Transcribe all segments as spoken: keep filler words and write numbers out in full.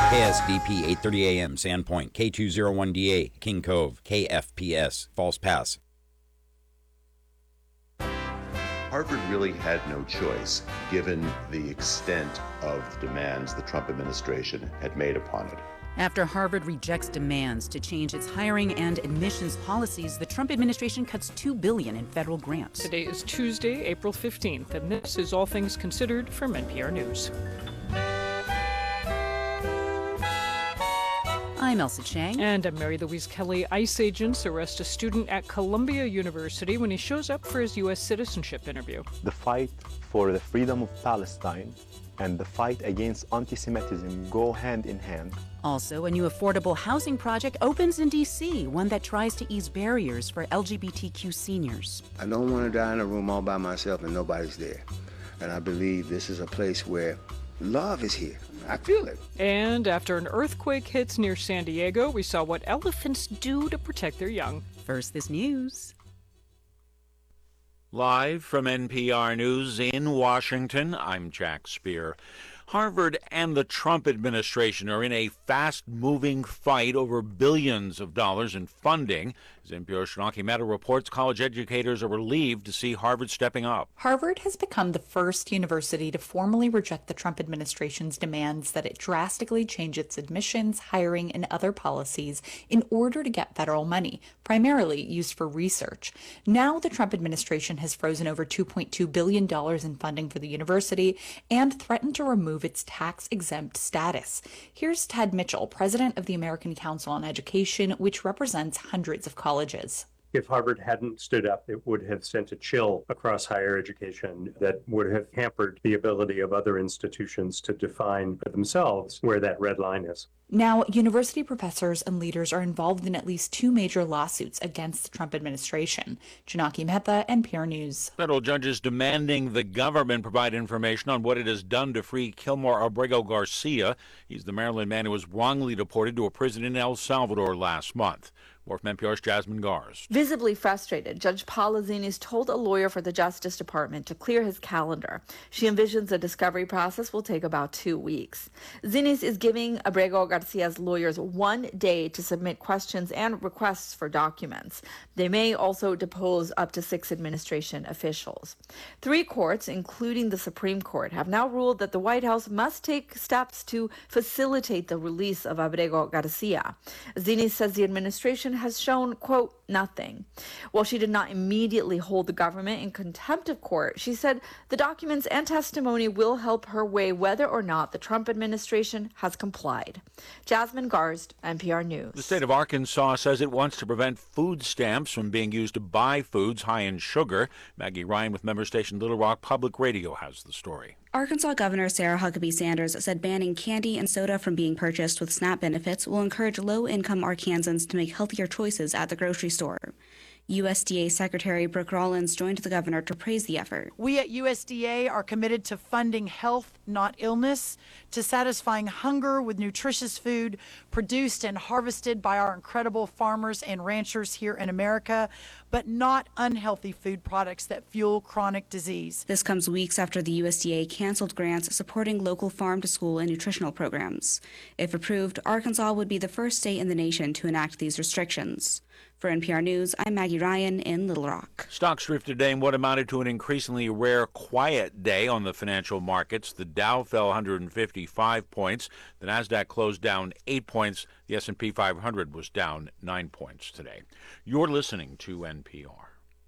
K S D P eight thirty A M, Sandpoint, K two oh one D A, King Cove, K F P S, False Pass. Harvard really had no choice, given the extent of the demands the Trump administration had made upon it. After Harvard rejects demands to change its hiring and admissions policies, the Trump administration cuts two billion dollars in federal grants. Today is Tuesday, April fifteenth, and this is All Things Considered from N P R News. I'm Elsa Chang. And I'm Mary Louise Kelly. ICE agents arrest a student at Columbia University when he shows up for his U S citizenship interview. The fight for the freedom of Palestine and the fight against anti-Semitism go hand in hand. Also, a new affordable housing project opens in D C, one that tries to ease barriers for L G B T Q seniors. I don't want to die in a room all by myself and nobody's there. And I believe this is a place where love is here. I feel it. And after an earthquake hits near San Diego, we saw what elephants do to protect their young. First, this news. Live from N P R News in Washington, I'm Jack Speer. Harvard and the Trump administration are in a fast-moving fight over billions of dollars in funding. As N P R's Shanaki Mehta reports, college educators are relieved to see Harvard stepping up. Harvard has become the first university to formally reject the Trump administration's demands that it drastically change its admissions, hiring, and other policies in order to get federal money, primarily used for research. Now the Trump administration has frozen over two point two billion dollars in funding for the university and threatened to remove its tax-exempt status. Here's Ted Mitchell, president of the American Council on Education, which represents hundreds of colleges. If Harvard hadn't stood up, it would have sent a chill across higher education that would have hampered the ability of other institutions to define for themselves where that red line is. Now, university professors and leaders are involved in at least two major lawsuits against the Trump administration. Janaki Mehta, N P R News. Federal judges demanding the government provide information on what it has done to free Kilmore Abrego Garcia. He's the Maryland man who was wrongly deported to a prison in El Salvador last month. More from N P R's Jasmine Gars. Visibly frustrated, Judge Paula Zinis told a lawyer for the Justice Department to clear his calendar. She envisions the discovery process will take about two weeks. Zinis is giving Abrego Garcia's lawyers one day to submit questions and requests for documents. They may also depose up to six administration officials. Three courts, including the Supreme Court, have now ruled that the White House must take steps to facilitate the release of Abrego Garcia. Zinis says the administration has shown, quote, nothing. While she did not immediately hold the government in contempt of court, she said the documents and testimony will help her weigh whether or not the Trump administration has complied. Jasmine Garst, N P R News. The state of Arkansas says it wants to prevent food stamps from being used to buy foods high in sugar. Maggie Ryan with member station Little Rock Public Radio has the story. Arkansas Governor Sarah Huckabee Sanders said banning candy and soda from being purchased with SNAP benefits will encourage low-income Arkansans to make healthier choices at the grocery store. U S D A Secretary Brooke Rollins joined the governor to praise the effort. We at U S D A are committed to funding health, not illness, to satisfying hunger with nutritious food produced and harvested by our incredible farmers and ranchers here in America, but not unhealthy food products that fuel chronic disease. This comes weeks after the U S D A canceled grants supporting local farm-to-school and nutritional programs. If approved, Arkansas would be the first state in the nation to enact these restrictions. For N P R News, I'm Maggie Ryan in Little Rock. Stocks drifted today in what amounted to an increasingly rare quiet day on the financial markets. The Dow fell one hundred fifty-five points. The Nasdaq closed down eight points. The S and P five hundred was down nine points today. You're listening to N P R.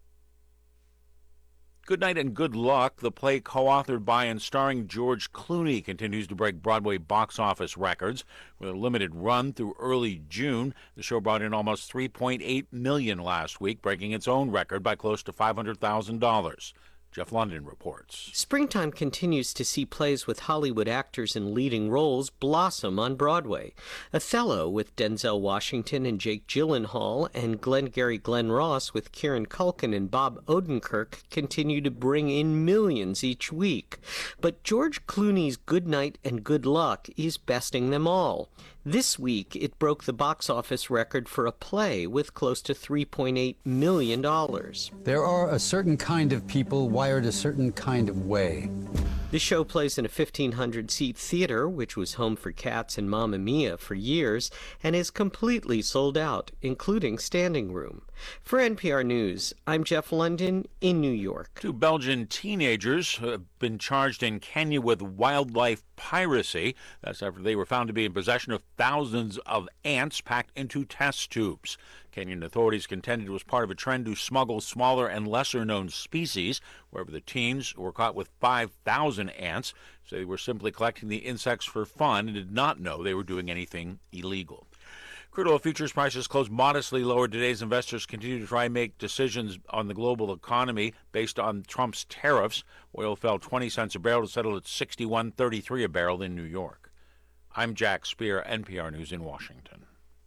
Good Night and Good Luck, the play co-authored by and starring George Clooney, continues to break Broadway box office records. With a limited run through early June, the show brought in almost three point eight million dollars last week, breaking its own record by close to five hundred thousand dollars. Jeff London reports. Springtime continues to see plays with Hollywood actors in leading roles blossom on Broadway. Othello with Denzel Washington and Jake Gyllenhaal and Glengarry Glen Ross with Kieran Culkin and Bob Odenkirk continue to bring in millions each week. But George Clooney's Good Night and Good Luck is besting them all. This week, it broke the box office record for a play with close to three point eight million dollars. There are a certain kind of people wired a certain kind of way. The show plays in a fifteen hundred seat theater, which was home for Cats and Mamma Mia for years, and is completely sold out, including standing room. For N P R News, I'm Jeff London in New York. Two Belgian teenagers have been charged in Kenya with wildlife piracy. That's after they were found to be in possession of thousands of ants packed into test tubes. Kenyan authorities contended it was part of a trend to smuggle smaller and lesser-known species. However, the teens were caught with five thousand ants, so they were simply collecting the insects for fun and did not know they were doing anything illegal. Crude oil futures prices closed modestly lower today as investors continue to try and make decisions on the global economy based on Trump's tariffs. Oil fell twenty cents a barrel to settle at sixty-one thirty-three a barrel in New York. I'm Jack Speer, N P R News in Washington.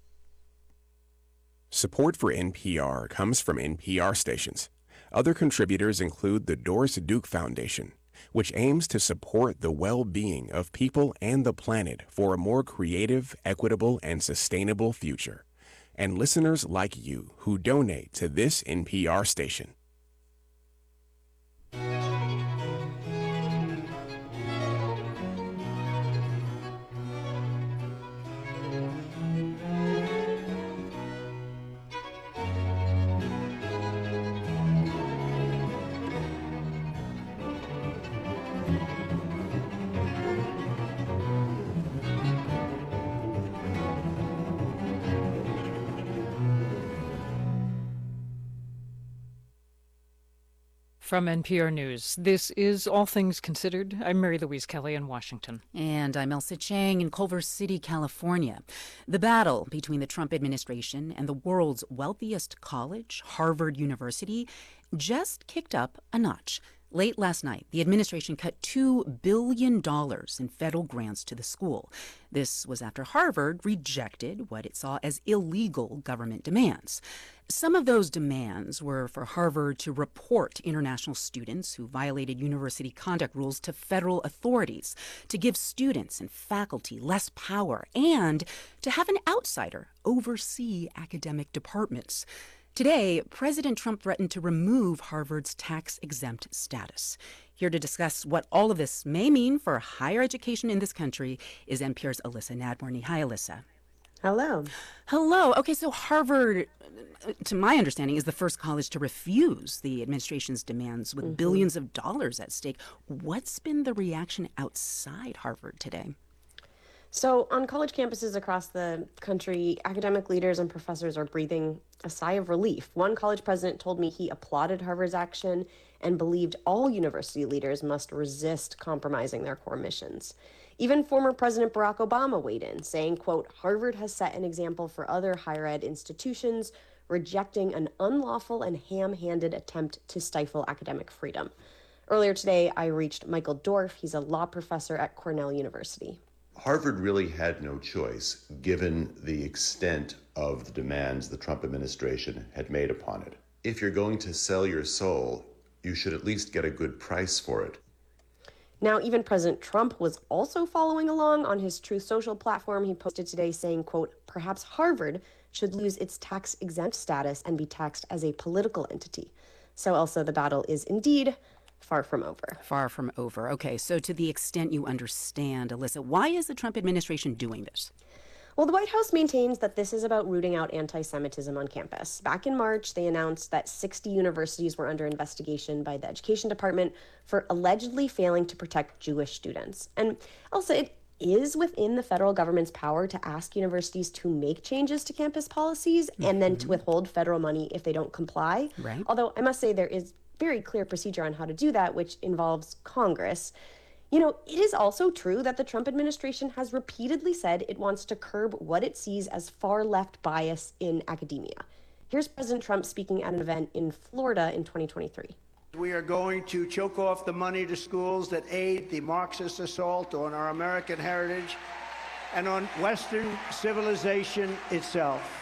Support for N P R comes from N P R stations. Other contributors include the Doris Duke Foundation, which aims to support the well-being of people and the planet for a more creative, equitable, and sustainable future, and listeners like you who donate to this N P R station. From N P R News, this is All Things Considered. I'm Mary Louise Kelly in Washington. And I'm Elsa Chang in Culver City, California. The battle between the Trump administration and the world's wealthiest college, Harvard University, just kicked up a notch. Late last night, the administration cut two billion dollars in federal grants to the school. This was after Harvard rejected what it saw as illegal government demands. Some of those demands were for Harvard to report international students who violated university conduct rules to federal authorities, to give students and faculty less power, and to have an outsider oversee academic departments. Today, President Trump threatened to remove Harvard's tax-exempt status. Here to discuss what all of this may mean for higher education in this country is N P R's Alyssa Nadworny. Hi, Alyssa. Hello. Hello. Okay, so Harvard, to my understanding, is the first college to refuse the administration's demands with mm-hmm. billions of dollars at stake. What's been the reaction outside Harvard today? So on college campuses across the country, academic leaders and professors are breathing a sigh of relief. One college president told me he applauded Harvard's action and believed all university leaders must resist compromising their core missions. Even former President Barack Obama weighed in, saying, quote, Harvard has set an example for other higher ed institutions, rejecting an unlawful and ham-handed attempt to stifle academic freedom. Earlier today, I reached Michael Dorf. He's a law professor at Cornell University. Harvard really had no choice, given the extent of the demands the Trump administration had made upon it. If you're going to sell your soul, you should at least get a good price for it. Now, even President Trump was also following along. On his Truth Social platform, he posted today saying, quote, perhaps Harvard should lose its tax-exempt status and be taxed as a political entity. So, Elsa, the battle is indeed far from over. Far from over. Okay, so to the extent you understand, Alyssa, why is the Trump administration doing this? Well, the White House maintains that this is about rooting out anti-Semitism on campus. Back in March, they announced that sixty universities were under investigation by the Education Department for allegedly failing to protect Jewish students. And also, it is within the federal government's power to ask universities to make changes to campus policies mm-hmm. and then to withhold federal money if they don't comply. Right. Although I must say there is very clear procedure on how to do that, which involves Congress. You know, it is also true that the Trump administration has repeatedly said it wants to curb what it sees as far-left bias in academia. Here's President Trump speaking at an event in Florida in twenty twenty-three. We are going to choke off the money to schools that aid the Marxist assault on our American heritage and on Western civilization itself.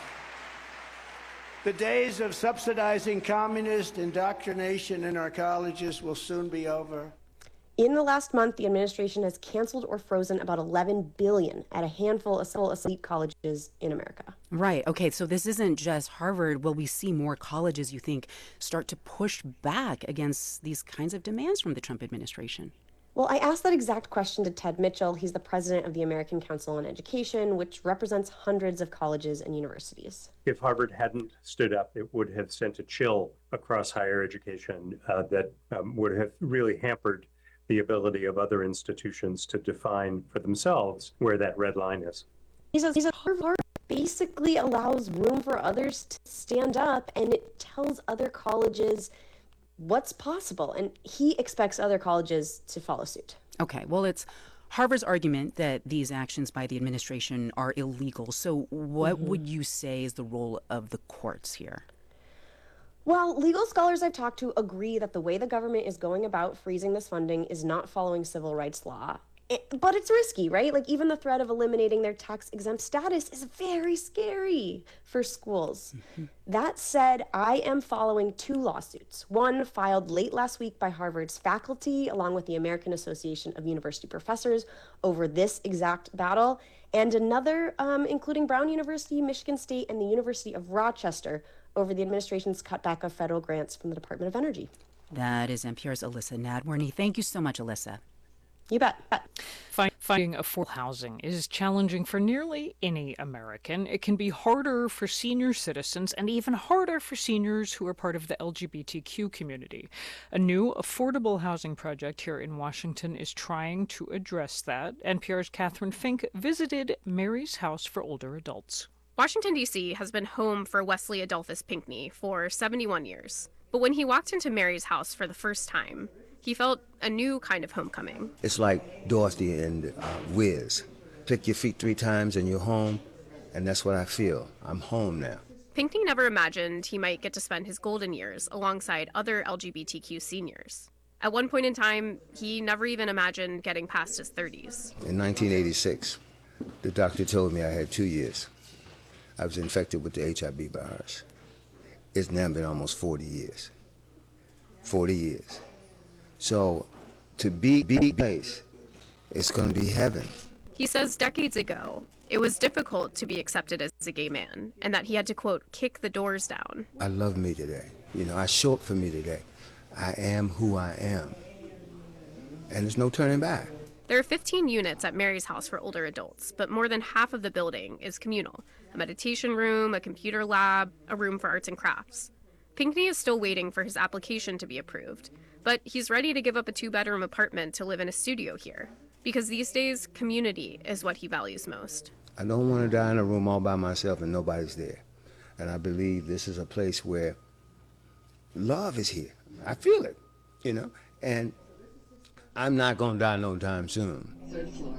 The days of subsidizing communist indoctrination in our colleges will soon be over. In the last month, the administration has canceled or frozen about eleven billion dollars at a handful of elite colleges in America. Right. Okay. So this isn't just Harvard. Will we see more colleges, you think, start to push back against these kinds of demands from the Trump administration? Well, I asked that exact question to Ted Mitchell. He's the president of the American Council on Education, which represents hundreds of colleges and universities. If Harvard hadn't stood up, it would have sent a chill across higher education uh, that um, would have really hampered the ability of other institutions to define for themselves where that red line is. He says, he says Harvard basically allows room for others to stand up, and it tells other colleges what's possible, and he expects other colleges to follow suit. Okay, well, it's Harvard's argument that these actions by the administration are illegal. So what mm-hmm. would you say is the role of the courts here? Well, legal scholars I've talked to agree that the way the government is going about freezing this funding is not following civil rights law. It, but it's risky, right? Like, even the threat of eliminating their tax-exempt status is very scary for schools. Mm-hmm. That said, I am following two lawsuits. One filed late last week by Harvard's faculty, along with the American Association of University Professors, over this exact battle, and another, um, including Brown University, Michigan State, and the University of Rochester, over the administration's cutback of federal grants from the Department of Energy. That is N P R's Alyssa Nadworny. Thank you so much, Alyssa. You bet. Finding affordable housing is challenging for nearly any American. It can be harder for senior citizens and even harder for seniors who are part of the L G B T Q community. A new affordable housing project here in Washington is trying to address that. N P R's Catherine Fink visited Mary's House for Older Adults. Washington, D C has been home for Wesley Adolphus Pinckney for seventy-one years. But when he walked into Mary's house for the first time, he felt a new kind of homecoming. It's like Dorothy and uh, Wiz. Click your feet three times and you're home, and that's what I feel. I'm home now. Pinckney never imagined he might get to spend his golden years alongside other L G B T Q seniors. At one point in time, he never even imagined getting past his thirties. In nineteen eighty-six, the doctor told me I had two years. I was infected with the H I V virus. It's now been almost forty years. forty years. So to be be place, it's going to be heaven. He says decades ago, it was difficult to be accepted as a gay man, and that he had to, quote, kick the doors down. I love me today. You know, I show up for me today. I am who I am. And there's no turning back. There are fifteen units at Mary's House for Older Adults, but more than half of the building is communal. A meditation room, a computer lab, a room for arts and crafts. Pinckney is still waiting for his application to be approved, but he's ready to give up a two-bedroom apartment to live in a studio here, because these days, community is what he values most. I don't want to die in a room all by myself and nobody's there. And I believe this is a place where love is here. I feel it, you know, and I'm not going to die no time soon. Third floor.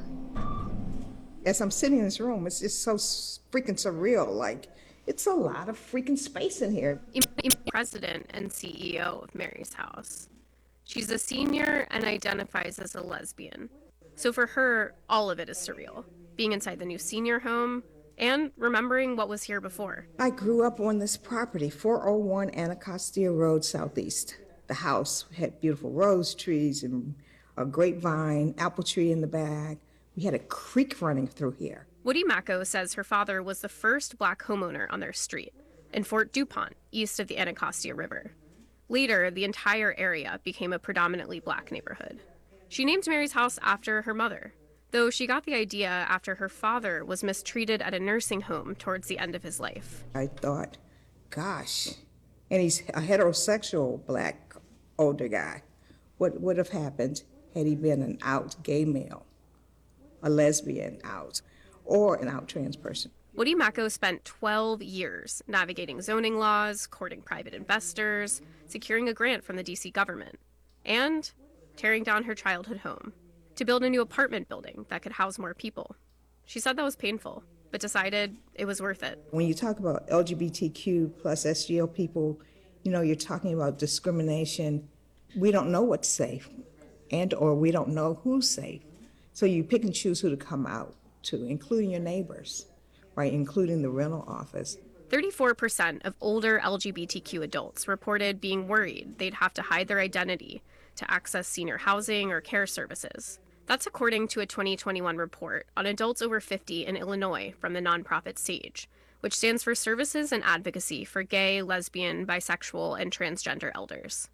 As I'm sitting in this room, it's just so freaking surreal. Like, it's a lot of freaking space in here. President and C E O of Mary's House. She's a senior and identifies as a lesbian. So for her, all of it is surreal. Being inside the new senior home and remembering what was here before. I grew up on this property, four oh one Anacostia Road, Southeast. The house had beautiful rose trees and a grapevine, apple tree in the back. We had a creek running through here. Woody Macko says her father was the first black homeowner on their street in Fort DuPont, east of the Anacostia River. Later, the entire area became a predominantly black neighborhood. She named Mary's house after her mother, though she got the idea after her father was mistreated at a nursing home towards the end of his life. I thought, gosh, and he's a heterosexual black older guy. What would have happened had he been an out gay male, a lesbian out, or an out trans person? Woody Macko spent twelve years navigating zoning laws, courting private investors, securing a grant from the D C government, and tearing down her childhood home to build a new apartment building that could house more people. She said that was painful, but decided it was worth it. When you talk about L G B T Q plus S G L people, you know, you're talking about discrimination. We don't know what's safe, and or we don't know who's safe. So you pick and choose who to come out to, including your neighbors, right, including the rental office. thirty-four percent of older L G B T Q adults reported being worried they'd have to hide their identity to access senior housing or care services. That's according to a twenty twenty-one report on adults over fifty in Illinois from the nonprofit SAGE, which stands for Services and Advocacy for Gay, Lesbian, Bisexual, and Transgender Elders.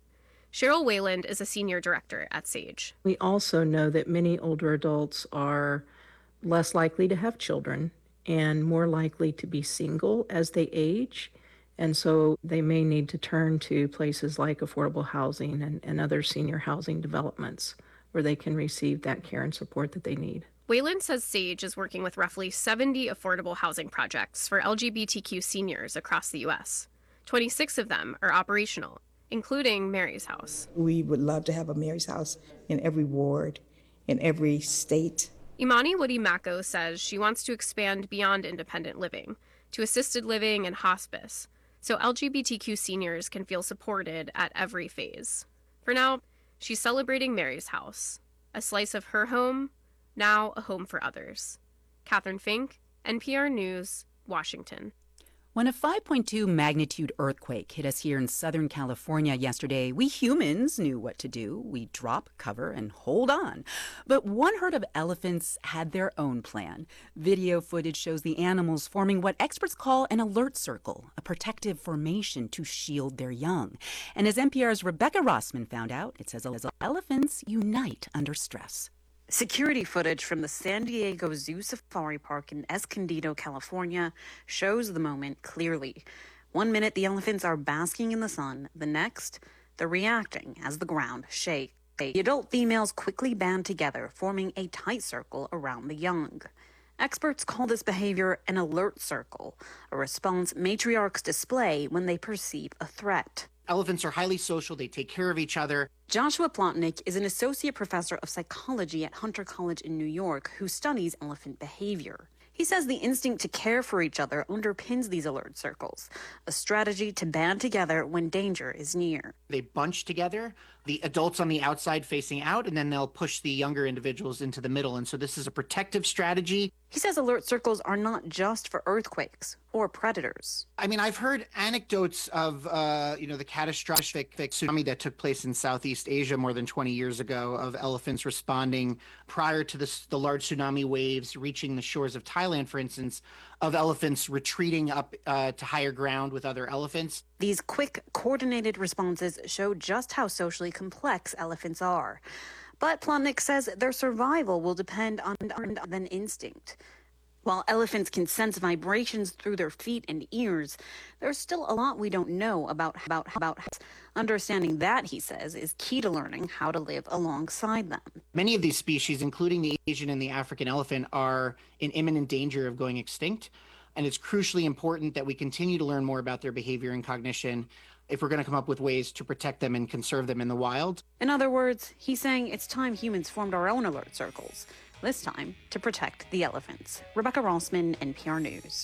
Cheryl Wayland is a senior director at SAGE. We also know that many older adults are less likely to have children and more likely to be single as they age. And so they may need to turn to places like affordable housing and, and other senior housing developments where they can receive that care and support that they need. Wayland says SAGE is working with roughly seventy affordable housing projects for L G B T Q seniors across the U S. twenty-six of them are operational, including Mary's House. We would love to have a Mary's House in every ward, in every state. Imani Woody Mako says she wants to expand beyond independent living to assisted living and hospice, so L G B T Q seniors can feel supported at every phase. For now, she's celebrating Mary's House, a slice of her home, now a home for others. Catherine Fink, N P R News, Washington. When a five point two magnitude earthquake hit us here in Southern California yesterday, we humans knew what to do. We drop, cover, and hold on. But one herd of elephants had their own plan. Video footage shows the animals forming what experts call an alert circle, a protective formation to shield their young. And as N P R's Rebecca Rossman found out, it says elephants unite under stress. Security footage from the San Diego Zoo Safari Park in Escondido, California, shows the moment clearly. One minute, the elephants are basking in the sun. The next, they're reacting as the ground shakes. The adult females quickly band together, forming a tight circle around the young. Experts call this behavior an alert circle, a response matriarchs display when they perceive a threat. Elephants are highly social. They take care of each other. Joshua Plotnick is an associate professor of psychology at Hunter College in New York who studies elephant behavior. He says the instinct to care for each other underpins these alert circles, a strategy to band together when danger is near. They bunch together, the adults on the outside facing out, and then they'll push the younger individuals into the middle. And so this is a protective strategy. He says alert circles are not just for earthquakes or predators. I mean, I've heard anecdotes of, uh, you know, the catastrophic tsunami that took place in Southeast Asia more than twenty years ago, of elephants responding prior to this, the large tsunami waves reaching the shores of Thailand, for instance, of elephants retreating up uh, to higher ground with other elephants. These quick, coordinated responses show just how socially complex elephants are. But Plotnick says their survival will depend on, on, on an instinct. While elephants can sense vibrations through their feet and ears, there's still a lot we don't know about about about understanding that, he says, is key to learning how to live alongside them. Many of these species, including the Asian and the African elephant, are in imminent danger of going extinct, and it's crucially important that we continue to learn more about their behavior and cognition if we're going to come up with ways to protect them and conserve them in the wild. In other words, he's saying it's time humans formed our own alert circles, this time to protect the elephants. Rebecca Rossman, N P R News.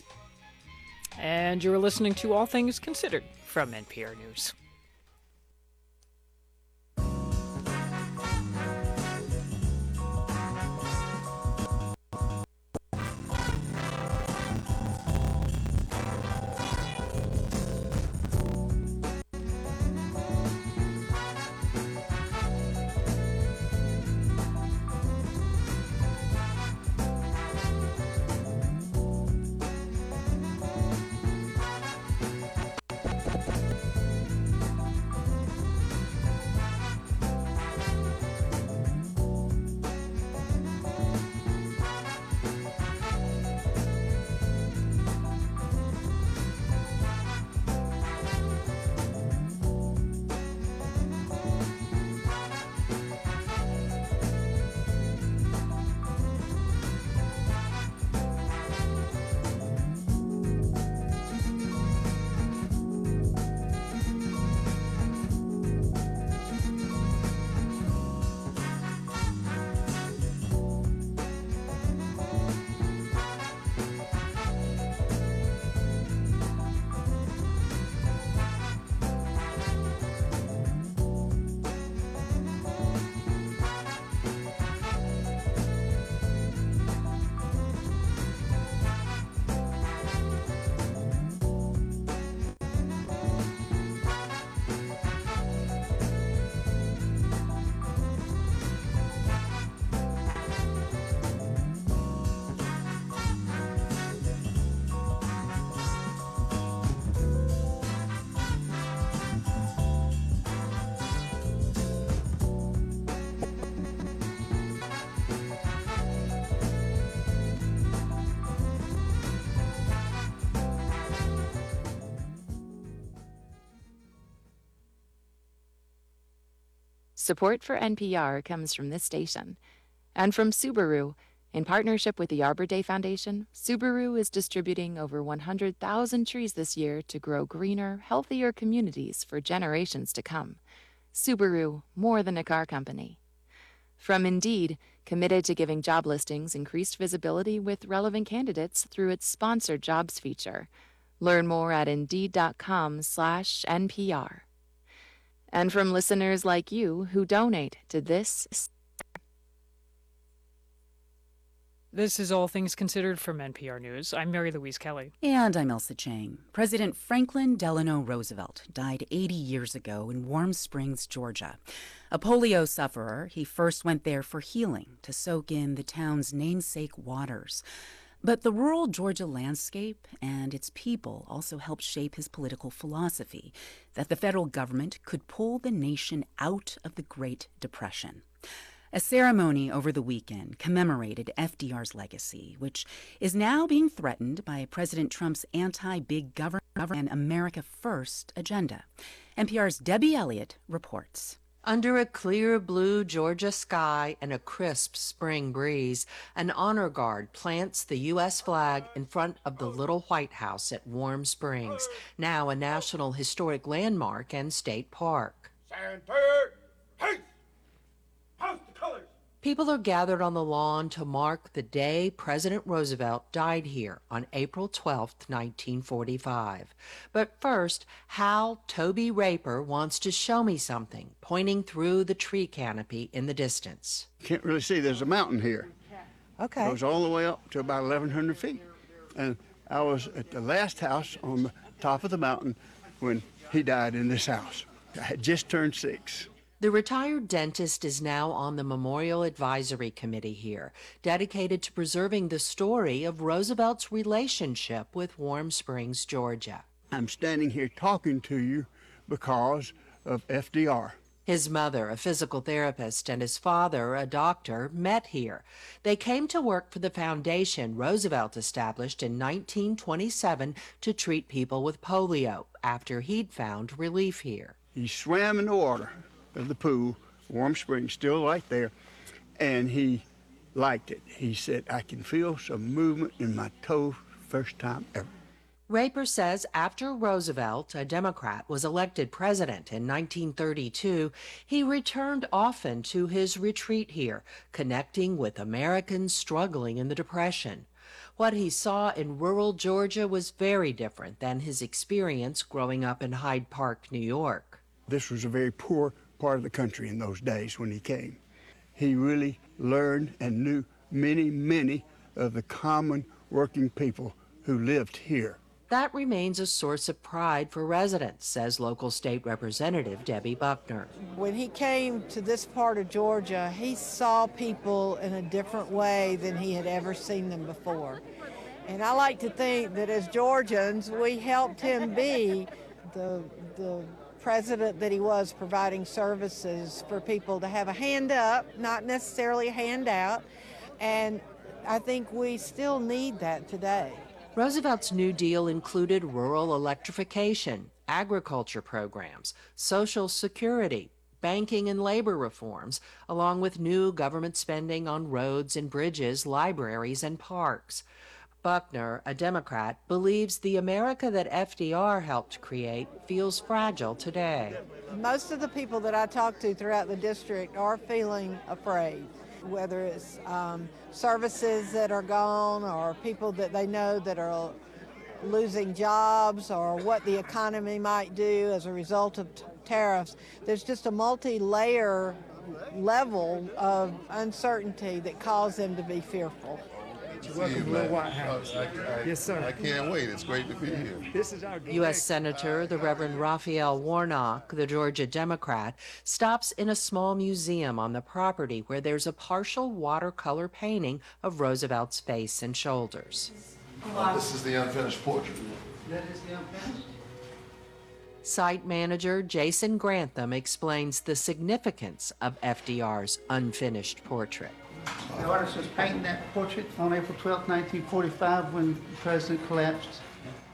And you're listening to All Things Considered from N P R News. Support for N P R comes from this station. And from Subaru. In partnership with the Arbor Day Foundation, Subaru is distributing over one hundred thousand trees this year to grow greener, healthier communities for generations to come. Subaru, more than a car company. From Indeed, committed to giving job listings increased visibility with relevant candidates through its sponsored jobs feature. Learn more at Indeed.com slash NPR. And from listeners like you who donate to this. This is All Things Considered from N P R News. I'm Mary Louise Kelly. And I'm Elsa Chang. President Franklin Delano Roosevelt died eighty years ago in Warm Springs, Georgia. A polio sufferer, he first went there for healing to soak in the town's namesake waters. But the rural Georgia landscape and its people also helped shape his political philosophy that the federal government could pull the nation out of the Great Depression. A ceremony over the weekend commemorated F D R's legacy, which is now being threatened by President Trump's anti-big government and America First agenda. N P R's Debbie Elliott reports. Under a clear blue Georgia sky and a crisp spring breeze, an honor guard plants the U S flag in front of the Little White House at Warm Springs, now a National Historic Landmark and state park. People are gathered on the lawn to mark the day President Roosevelt died here on April twelfth, nineteen forty-five. But first, Hal Toby Raper wants to show me something, pointing through the tree canopy in the distance. Can't really see. There's a mountain here. Okay. It goes all the way up to about eleven hundred feet. And I was at the last house on the top of the mountain when he died in this house. I had just turned six. The retired dentist is now on the Memorial Advisory Committee here, dedicated to preserving the story of Roosevelt's relationship with Warm Springs, Georgia. I'm standing here talking to you because of F D R. His mother, a physical therapist, and his father, a doctor, met here. They came to work for the foundation Roosevelt established in nineteen twenty-seven to treat people with polio after he'd found relief here. He swam in the water of the pool, Warm Springs, still right there, and he liked it. He said, I can feel some movement in my toe first time ever. Raper says after Roosevelt, a Democrat, was elected president in nineteen thirty-two, he returned often to his retreat here, connecting with Americans struggling in the Depression. What he saw in rural Georgia was very different than his experience growing up in Hyde Park, New York. This was a very poor part of the country in those days when he came. He really learned and knew many, many of the common working people who lived here. That remains a source of pride for residents, says local state representative Debbie Buckner. When he came to this part of Georgia, he saw people in a different way than he had ever seen them before. And I like to think that as Georgians, we helped him be the, the president that he was, providing services for people to have a hand up, not necessarily a handout. And I think we still need that today. Roosevelt's New Deal included rural electrification, agriculture programs, Social Security, banking and labor reforms, along with new government spending on roads and bridges, libraries and parks. Buckner, a Democrat, believes the America that F D R helped create feels fragile today. Most of the people that I talk to throughout the district are feeling afraid, whether it's um, services that are gone or people that they know that are losing jobs or what the economy might do as a result of t- tariffs. There's just a multi-layer level of uncertainty that causes them to be fearful. Welcome to the White House. I, I, yes, sir. I can't wait. It's great to be here. This is our U S Senator, the Reverend Raphael Warnock, the Georgia Democrat, stops in a small museum on the property where there's a partial watercolor painting of Roosevelt's face and shoulders. Uh, this is the unfinished portrait. That is the unfinished. Site manager Jason Grantham explains the significance of F D R's unfinished portrait. The artist was painting that portrait on April twelfth, nineteen forty-five, when the president collapsed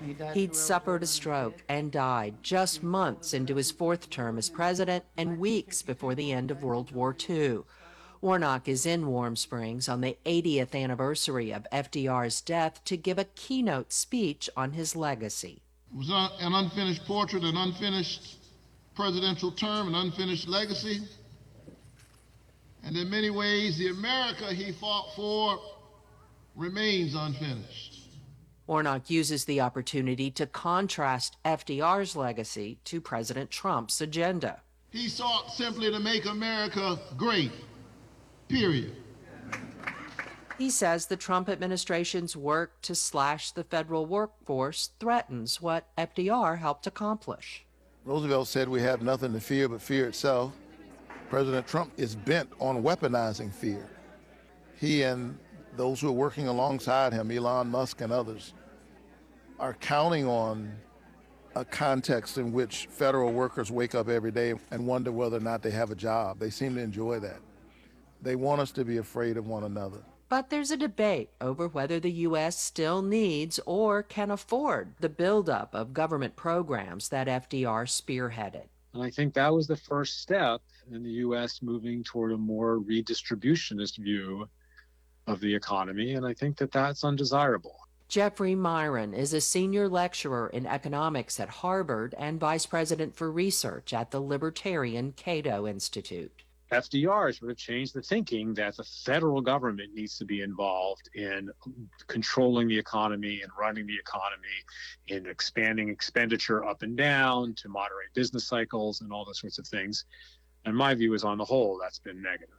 He'd suffered a stroke and died just months into his fourth term as president and weeks before the end of World War Two. Warnock is in Warm Springs on the eightieth anniversary of F D R's death to give a keynote speech on his legacy. It was an unfinished portrait, an unfinished presidential term, an unfinished legacy. And in many ways, the America he fought for remains unfinished. Warnock uses the opportunity to contrast F D R's legacy to President Trump's agenda. He sought simply to make America great, period. He says the Trump administration's work to slash the federal workforce threatens what F D R helped accomplish. Roosevelt said we have nothing to fear but fear itself. President Trump is bent on weaponizing fear. He and those who are working alongside him, Elon Musk and others, are counting on a context in which federal workers wake up every day and wonder whether or not they have a job. They seem to enjoy that. They want us to be afraid of one another. But there's a debate over whether the U S still needs or can afford the buildup of government programs that F D R spearheaded. And I think that was the first step in the U S moving toward a more redistributionist view of the economy, and I think that that's undesirable. Jeffrey Myron is a senior lecturer in economics at Harvard and vice president for research at the libertarian Cato Institute. F D R sort of changed the thinking that the federal government needs to be involved in controlling the economy and running the economy, in expanding expenditure up and down to moderate business cycles and all those sorts of things. And my view is, on the whole, that's been negative.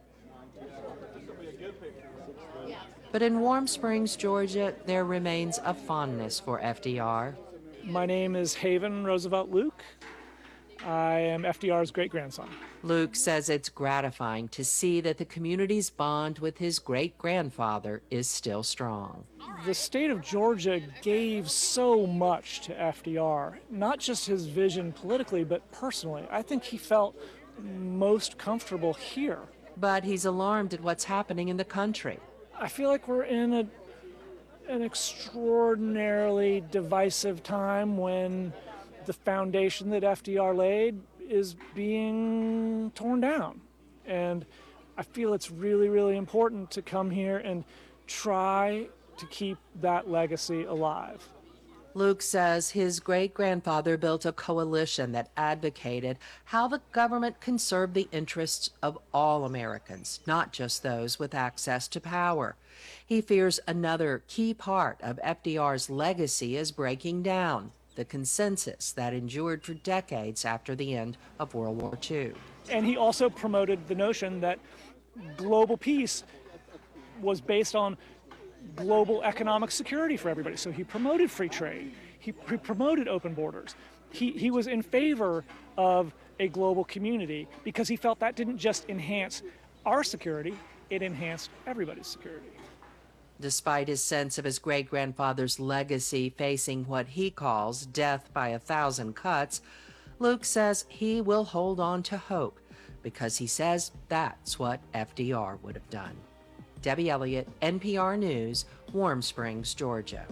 But in Warm Springs, Georgia, there remains a fondness for F D R. My name is Haven Roosevelt Luke. I am F D R's great-grandson. Luke says it's gratifying to see that the community's bond with his great-grandfather is still strong. The state of Georgia gave so much to F D R, not just his vision politically, but personally. I think he felt most comfortable here. But he's alarmed at what's happening in the country. I feel like we're in a, an extraordinarily divisive time when the foundation that F D R laid is being torn down. And I feel it's really, really important to come here and try to keep that legacy alive. Luke says his great-grandfather built a coalition that advocated how the government can serve the interests of all Americans, not just those with access to power. He fears another key part of F D R's legacy is breaking down, the consensus that endured for decades after the end of World War Two. And he also promoted the notion that global peace was based on global economic security for everybody. So he promoted free trade. He, he promoted open borders. He, he was in favor of a global community because he felt that didn't just enhance our security, it enhanced everybody's security. Despite his sense of his great-grandfather's legacy facing what he calls death by a thousand cuts, Luke says he will hold on to hope because he says that's what F D R would have done. Debbie Elliott, N P R News, Warm Springs, Georgia.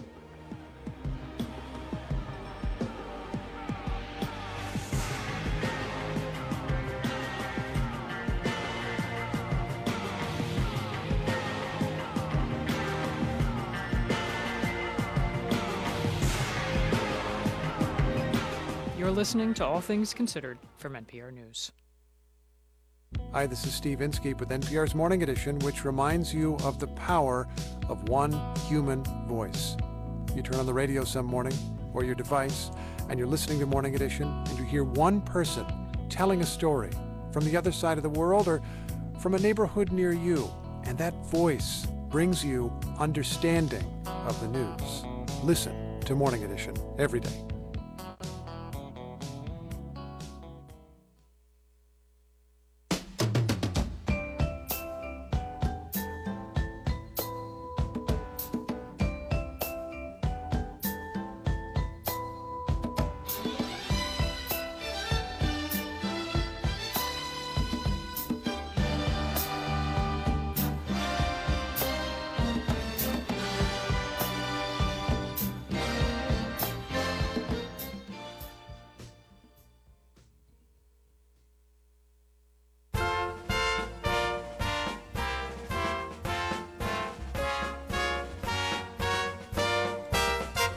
You're listening to All Things Considered from N P R News. Hi, this is Steve Inskeep with N P R's Morning Edition, which reminds you of the power of one human voice. You turn on the radio some morning or your device, and you're listening to Morning Edition, and you hear one person telling a story from the other side of the world or from a neighborhood near you, and that voice brings you understanding of the news. Listen to Morning Edition every day.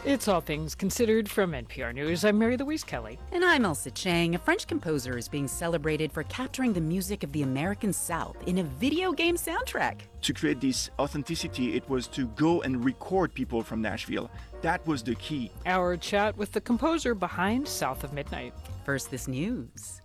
It's All Things Considered from N P R News. I'm Mary Louise Kelly. And I'm Elsa Chang. A French composer is being celebrated for capturing the music of the American South in a video game soundtrack. To create this authenticity, it was to go and record people from Nashville. That was the key. Our chat with the composer behind South of Midnight. First, this news.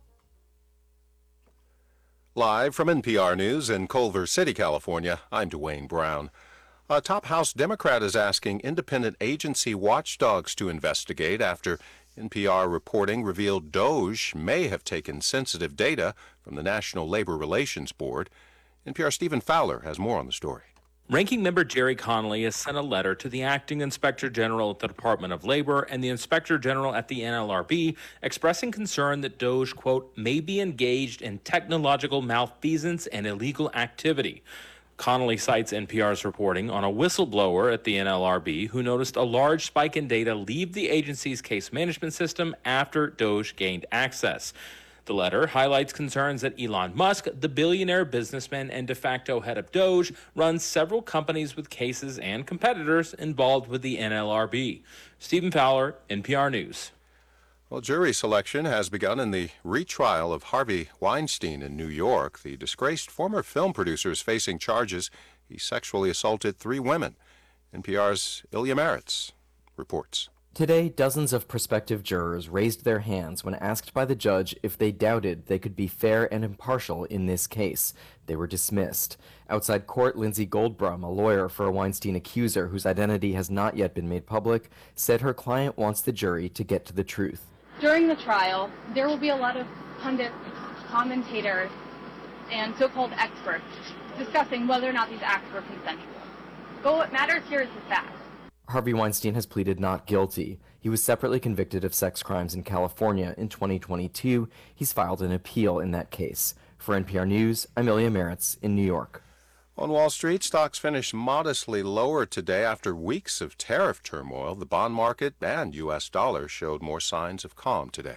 Live from N P R News in Culver City, California, I'm Dwayne Brown. A top House Democrat is asking independent agency watchdogs to investigate after N P R reporting revealed DOGE may have taken sensitive data from the National Labor Relations Board. N P R's Stephen Fowler has more on the story. Ranking Member Jerry Connolly has sent a letter to the Acting Inspector General at the Department of Labor and the Inspector General at the N L R B, expressing concern that DOGE, quote, may be engaged in technological malfeasance and illegal activity. Connolly cites N P R's reporting on a whistleblower at the N L R B who noticed a large spike in data leave the agency's case management system after DOGE gained access. The letter highlights concerns that Elon Musk, the billionaire businessman and de facto head of DOGE, runs several companies with cases and competitors involved with the N L R B. Stephen Fowler, N P R News. Well, jury selection has begun in the retrial of Harvey Weinstein in New York. The disgraced former film producer is facing charges he sexually assaulted three women. N P R's Ilya Maritz reports. Today, dozens of prospective jurors raised their hands when asked by the judge if they doubted they could be fair and impartial in this case. They were dismissed. Outside court, Lindsay Goldbrum, a lawyer for a Weinstein accuser whose identity has not yet been made public, said her client wants the jury to get to the truth. During the trial, there will be a lot of pundits, commentators, and so-called experts discussing whether or not these acts were consensual. But what matters here is the facts. Harvey Weinstein has pleaded not guilty. He was separately convicted of sex crimes in California in twenty twenty-two. He's filed an appeal in that case. For N P R News, I'm Ilya Maritz in New York. On Wall Street, stocks finished modestly lower today after weeks of tariff turmoil. The bond market and U S dollar showed more signs of calm today.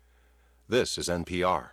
This is N P R.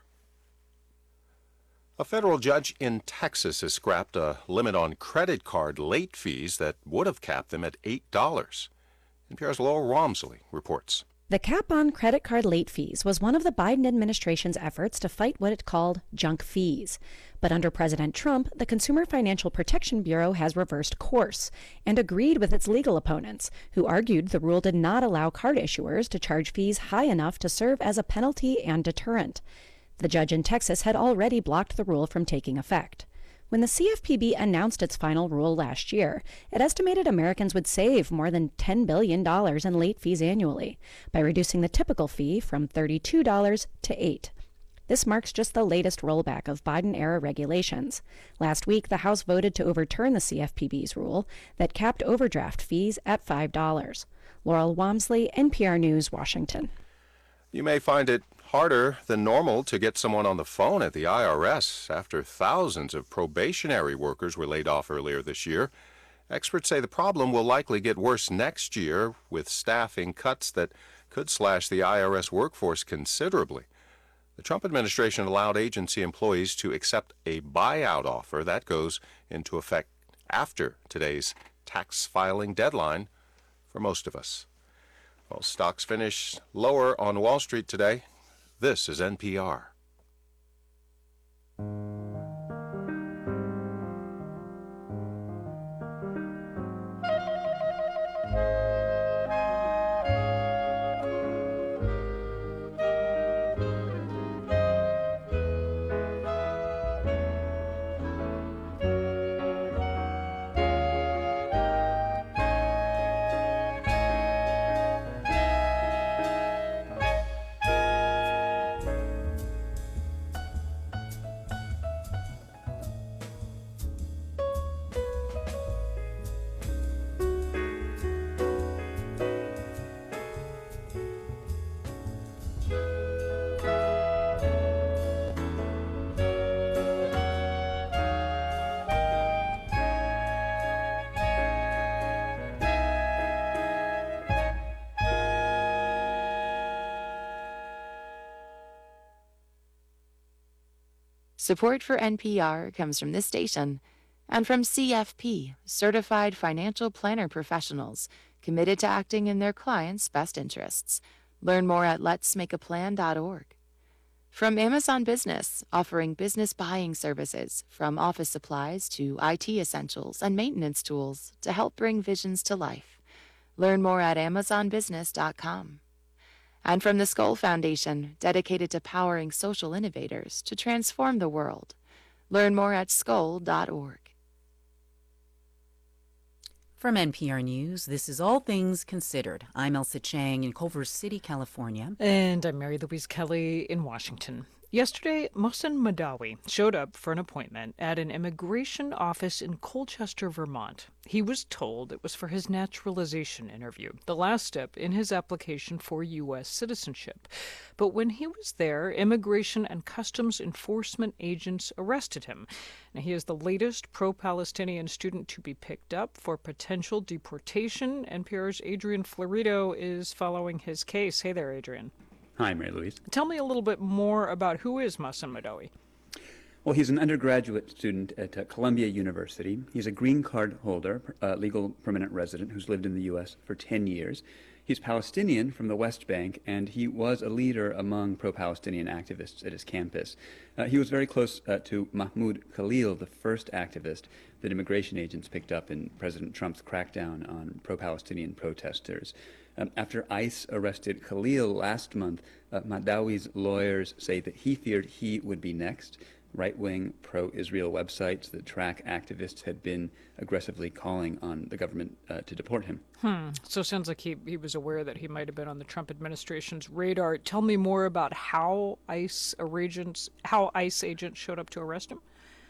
A federal judge in Texas has scrapped a limit on credit card late fees that would have capped them at eight dollars. N P R's Laurel Romsley reports. The cap on credit card late fees was one of the Biden administration's efforts to fight what it called junk fees. But under President Trump, the Consumer Financial Protection Bureau has reversed course and agreed with its legal opponents, who argued the rule did not allow card issuers to charge fees high enough to serve as a penalty and deterrent. The judge in Texas had already blocked the rule from taking effect. When the C F P B announced its final rule last year, it estimated Americans would save more than ten billion dollars in late fees annually by reducing the typical fee from thirty-two dollars to eight dollars. This marks just the latest rollback of Biden-era regulations. Last week, the House voted to overturn the C F P B's rule that capped overdraft fees at five dollars. Laurel Wamsley, N P R News, Washington. You may find it harder than normal to get someone on the phone at the I R S after thousands of probationary workers were laid off earlier this year. Experts say the problem will likely get worse next year with staffing cuts that could slash the I R S workforce considerably. The Trump administration allowed agency employees to accept a buyout offer that goes into effect after today's tax filing deadline for most of us. Well, stocks finished lower on Wall Street today. This is N P R. Support for N P R comes from this station and from C F P, Certified Financial Planner Professionals, committed to acting in their clients' best interests. Learn more at lets make a plan dot org. From Amazon Business, offering business buying services from office supplies to I T essentials and maintenance tools to help bring visions to life. Learn more at amazon business dot com. And from the Skoll Foundation, dedicated to powering social innovators to transform the world. Learn more at skoll dot org. From N P R News, this is All Things Considered. I'm Elsa Chang in Culver City, California. And I'm Mary Louise Kelly in Washington. Yesterday, Mohsen Madawi showed up for an appointment at an immigration office in Colchester, Vermont. He was told it was for his naturalization interview, the last step in his application for U S citizenship. But when he was there, Immigration and Customs Enforcement agents arrested him. Now, he is the latest pro-Palestinian student to be picked up for potential deportation. N P R's Adrian Florido is following his case. Hey there, Adrian. Hi, Mary Louise. Tell me a little bit more about who is Mohsen Madawi. Well, he's an undergraduate student at uh, Columbia University. He's a green card holder, uh, legal permanent resident who's lived in the U S for ten years. He's Palestinian from the West Bank, and he was a leader among pro-Palestinian activists at his campus. Uh, he was very close uh, to Mahmoud Khalil, the first activist that immigration agents picked up in President Trump's crackdown on pro-Palestinian protesters. Um, after ICE arrested Khalil last month, uh, Madawi's lawyers say that he feared he would be next. Right-wing pro-Israel websites that track activists had been aggressively calling on the government uh, to deport him. Hmm. So it sounds like he, he was aware that he might have been on the Trump administration's radar. Tell me more about how ICE agents, how ICE agents showed up to arrest him.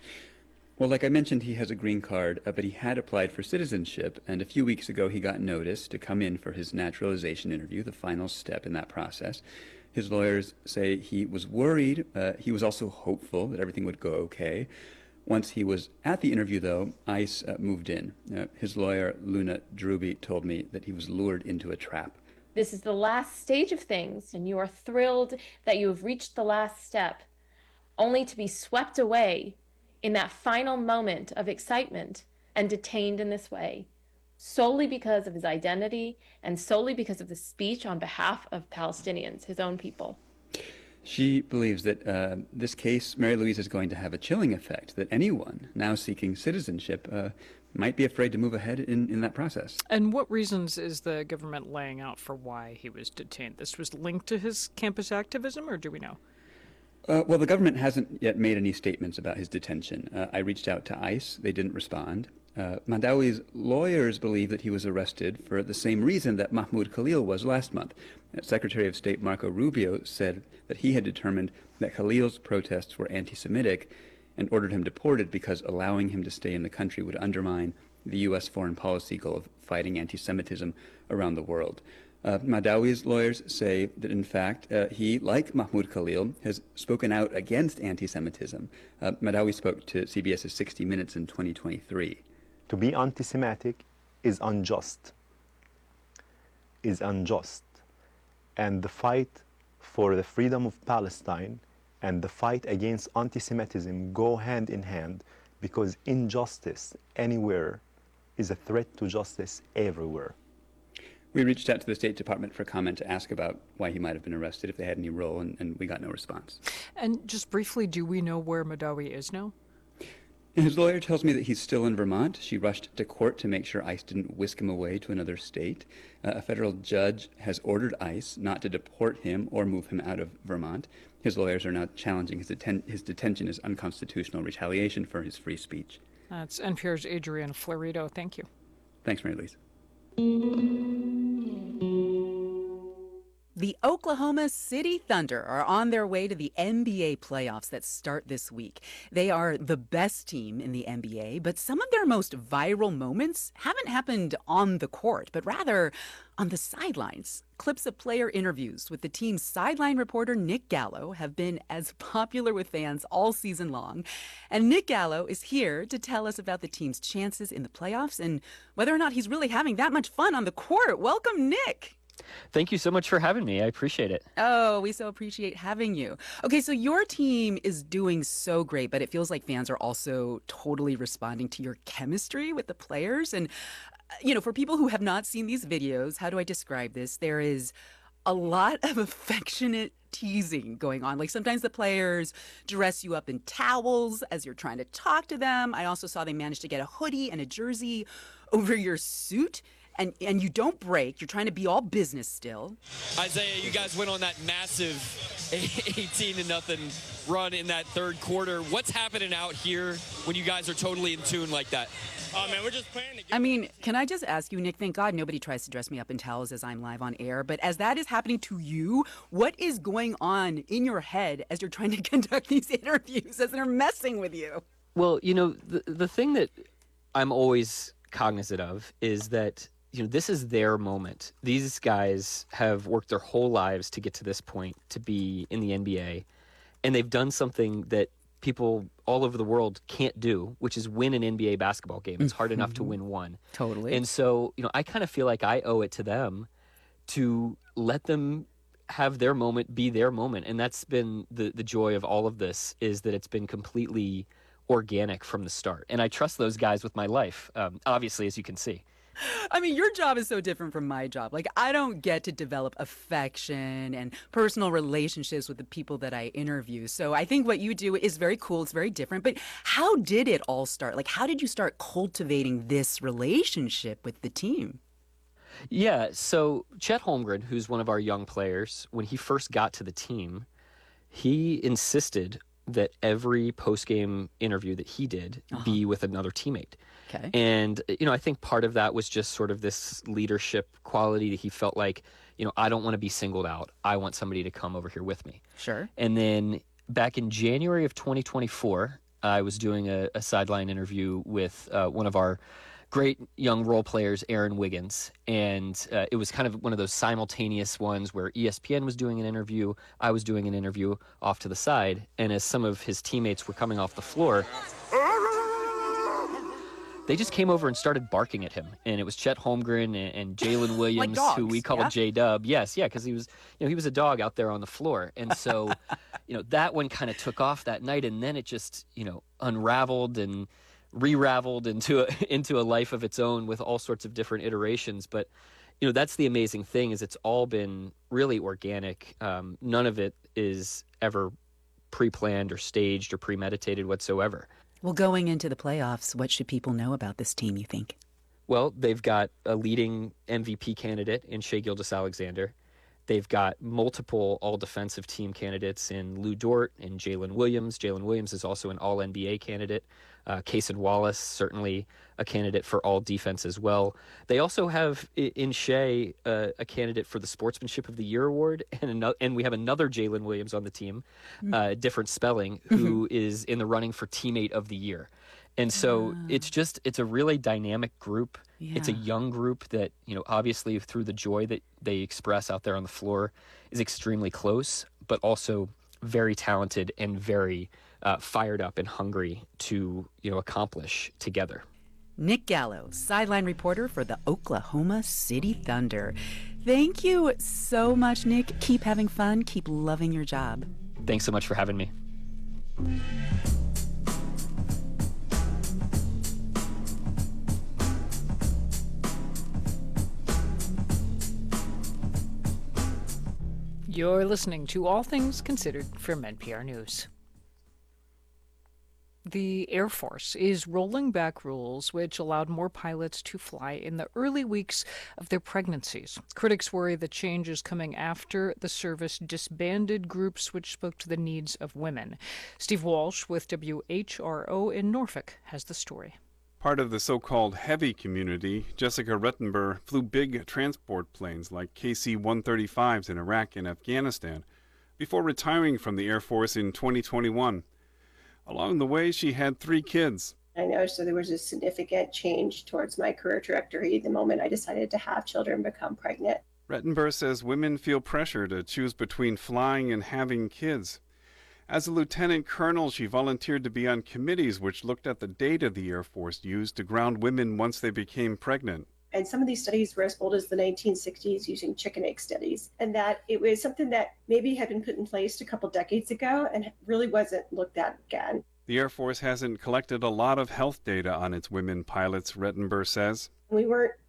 Well, like I mentioned, he has a green card, uh, but he had applied for citizenship, and a few weeks ago he got notice to come in for his naturalization interview, the final step in that process. His lawyers say he was worried. Uh, he was also hopeful that everything would go okay. Once he was at the interview, though, ICE uh, moved in. Uh, his lawyer, Luna Druby, told me that he was lured into a trap. This is the last stage of things, and you are thrilled that you have reached the last step, only to be swept away in that final moment of excitement and detained in this way, solely because of his identity and solely because of the speech on behalf of Palestinians, his own people. She believes that uh, this case, Mary Louise, is going to have a chilling effect, that anyone now seeking citizenship uh, might be afraid to move ahead in, in that process. And what reasons is the government laying out for why he was detained? This was linked to his campus activism, or do we know? Uh, well, the government hasn't yet made any statements about his detention. Uh, I reached out to ICE. They didn't respond. Uh, Madawi's lawyers believe that he was arrested for the same reason that Mahmoud Khalil was last month. Uh, Secretary of State Marco Rubio said that he had determined that Khalil's protests were anti-Semitic and ordered him deported because allowing him to stay in the country would undermine the U S foreign policy goal of fighting anti-Semitism around the world. Uh, Madawi's lawyers say that, in fact, uh, he, like Mahmoud Khalil, has spoken out against anti-Semitism. Uh, Madawi spoke to C B S's sixty minutes in twenty twenty-three. To be anti-Semitic is unjust, is unjust. And the fight for the freedom of Palestine and the fight against anti-Semitism go hand in hand, because injustice anywhere is a threat to justice everywhere. We reached out to the State Department for comment to ask about why he might have been arrested, if they had any role, and, and we got no response. And just briefly, do we know where Madawi is now? His lawyer tells me that he's still in Vermont. She rushed to court to make sure ICE didn't whisk him away to another state. Uh, a federal judge has ordered ICE not to deport him or move him out of Vermont. His lawyers are now challenging his, deten- his detention as unconstitutional retaliation for his free speech. That's N P R's Adrian Florido. Thank you. Thanks, Mary Louise. The Oklahoma City Thunder are on their way to the N B A playoffs that start this week. They are the best team in the N B A, but some of their most viral moments haven't happened on the court, but rather on the sidelines. Clips of player interviews with the team's sideline reporter Nick Gallo have been as popular with fans all season long. And Nick Gallo is here to tell us about the team's chances in the playoffs and whether or not he's really having that much fun on the court. Welcome, Nick. Thank you so much for having me. I appreciate it. Oh, we so appreciate having you. Okay, so your team is doing so great, but it feels like fans are also totally responding to your chemistry with the players. And you know, for people who have not seen these videos, how do I describe this? There is a lot of affectionate teasing going on. Like sometimes the players dress you up in towels as you're trying to talk to them. I also saw they managed to get a hoodie and a jersey over your suit. And and you don't break. You're trying to be all business still. Isaiah, you guys went on that massive eighteen to nothing run in that third quarter. What's happening out here when you guys are totally in tune like that? Oh, man, we're just playing the game. I mean, can I just ask you, Nick, thank God nobody tries to dress me up in towels as I'm live on air, but as that is happening to you, what is going on in your head as you're trying to conduct these interviews, as they're messing with you? Well, you know, the, the thing that I'm always cognizant of is that, you know, this is their moment. These guys have worked their whole lives to get to this point, to be in the N B A, and they've done something that people all over the world can't do, which is win an N B A basketball game. It's hard enough to win one. Totally. And so, you know, I kind of feel like I owe it to them to let them have their moment be their moment. And that's been the, the joy of all of this, is that it's been completely organic from the start. And I trust those guys with my life, um, obviously, as you can see. I mean, your job is so different from my job. Like, I don't get to develop affection and personal relationships with the people that I interview. So I think what you do is very cool. It's very different. But how did it all start? Like, how did you start cultivating this relationship with the team? Yeah, so Chet Holmgren, who's one of our young players, when he first got to the team, he insisted that every post-game interview that he did uh-huh. be with another teammate. Okay. And, you know, I think part of that was just sort of this leadership quality that he felt like, you know, I don't want to be singled out. I want somebody to come over here with me. Sure. And then back in January of twenty twenty-four, I was doing a, a sideline interview with uh, one of our great young role players, Aaron Wiggins. And uh, it was kind of one of those simultaneous ones where E S P N was doing an interview, I was doing an interview off to the side. And as some of his teammates were coming off the floor, they just came over and started barking at him. And it was Chet Holmgren and, and Jalen Williams, like who we call yeah? J-Dub. Yes, yeah, because he was, you know, he was a dog out there on the floor. And so, you know, that one kind of took off that night, and then it just, you know, unraveled and re-raveled into a, into a life of its own with all sorts of different iterations. But, you know, that's the amazing thing, is it's all been really organic. Um, none of it is ever pre-planned or staged or premeditated whatsoever. Well, going into the playoffs, what should people know about this team, you think? Well, they've got a leading M V P candidate in Shai Gilgeous-Alexander. They've got multiple all-defensive team candidates in Lou Dort and Jalen Williams. Jalen Williams is also an all-N B A candidate. Uh, Cason Wallace, certainly a candidate for all-defense as well. They also have in Shai uh, a candidate for the Sportsmanship of the Year award, and another, and we have another Jalen Williams on the team, uh, different spelling, who is in the running for Teammate of the Year. And so Ah. it's just, it's a really dynamic group. It's a Yeah. young group that, you know, obviously through the joy that they express out there on the floor is extremely close, but also very talented and very uh, fired up and hungry to, you know, accomplish together. Nick Gallo, sideline reporter for the Oklahoma City Thunder. Thank you so much, Nick. Keep having fun. Keep loving your job. Thanks so much for having me. You're listening to All Things Considered from N P R News. The Air Force is rolling back rules which allowed more pilots to fly in the early weeks of their pregnancies. Critics worry the change is coming after the service disbanded groups which spoke to the needs of women. Steve Walsh with W H R O in Norfolk has the story. Part of the so-called heavy community, Jessica Rettenberg flew big transport planes like K C one thirty-fives in Iraq and Afghanistan before retiring from the Air Force in twenty twenty-one. Along the way, she had three kids. I noticed that there was a significant change towards my career trajectory the moment I decided to have children and become pregnant. Rettenberg says women feel pressure to choose between flying and having kids. As a lieutenant colonel, she volunteered to be on committees which looked at the data the Air Force used to ground women once they became pregnant. And some of these studies were as old as the nineteen sixties using chicken egg studies, and that it was something that maybe had been put in place a couple decades ago and really wasn't looked at again. The Air Force hasn't collected a lot of health data on its women pilots, Rettenberg says. We weren't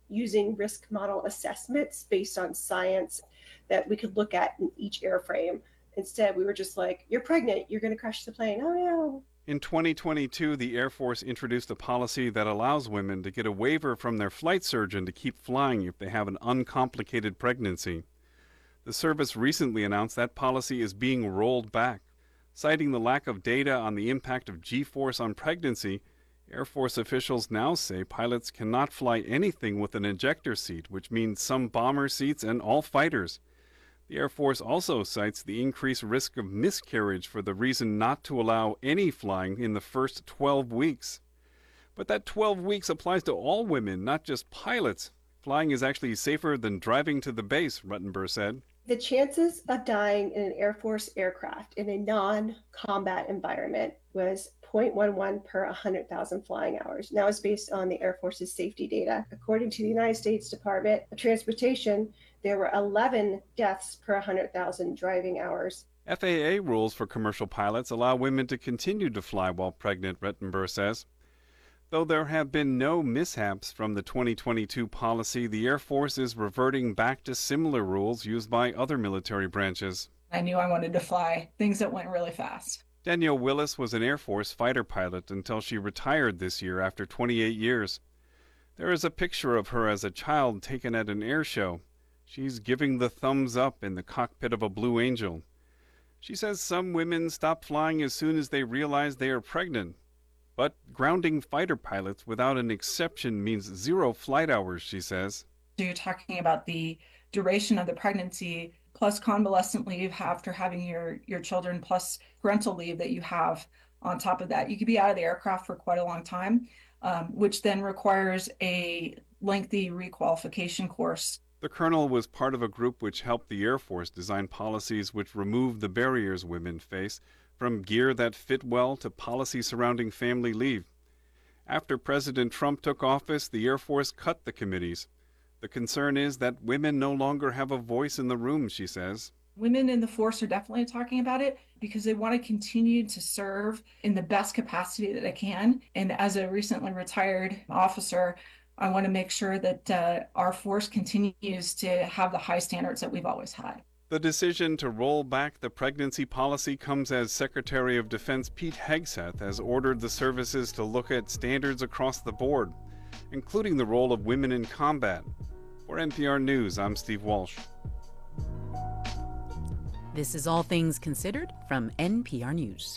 using risk model assessments based on science that we could look at in each airframe. Instead, we were just like, you're pregnant, you're going to crash the plane. Oh, no. In twenty twenty-two, the Air Force introduced a policy that allows women to get a waiver from their flight surgeon to keep flying if they have an uncomplicated pregnancy. The service recently announced that policy is being rolled back. Citing the lack of data on the impact of G-force on pregnancy, Air Force officials now say pilots cannot fly anything with an ejector seat, which means some bomber seats and all fighters. The Air Force also cites the increased risk of miscarriage for the reason not to allow any flying in the first twelve weeks. But that twelve weeks applies to all women, not just pilots. Flying is actually safer than driving to the base, Ruttenber said. The chances of dying in an Air Force aircraft in a non-combat environment was zero point one one per one hundred thousand flying hours. Now it's based on the Air Force's safety data. According to the United States Department of Transportation, there were eleven deaths per one hundred thousand driving hours. F A A rules for commercial pilots allow women to continue to fly while pregnant, Rettenberg says. Though there have been no mishaps from the twenty twenty-two policy, the Air Force is reverting back to similar rules used by other military branches. I knew I wanted to fly things that went really fast. Danielle Willis was an Air Force fighter pilot until she retired this year after twenty-eight years. There is a picture of her as a child taken at an air show. She's giving the thumbs up in the cockpit of a Blue Angel. She says some women stop flying as soon as they realize they are pregnant. But grounding fighter pilots without an exception means zero flight hours, she says. So you're talking about the duration of the pregnancy plus convalescent leave after having your, your children plus parental leave that you have on top of that. You could be out of the aircraft for quite a long time, um, which then requires a lengthy requalification course. The colonel was part of a group which helped the Air Force design policies which remove the barriers women face, from gear that fit well to policy surrounding family leave. After President Trump took office, the Air Force cut the committees. The concern is that women no longer have a voice in the room, she says. Women in the force are definitely talking about it because they want to continue to serve in the best capacity that they can. And as a recently retired officer, I want to make sure that uh, our force continues to have the high standards that we've always had. The decision to roll back the pregnancy policy comes as Secretary of Defense Pete Hegseth has ordered the services to look at standards across the board, including the role of women in combat. For N P R News, I'm Steve Walsh. This is All Things Considered from N P R News.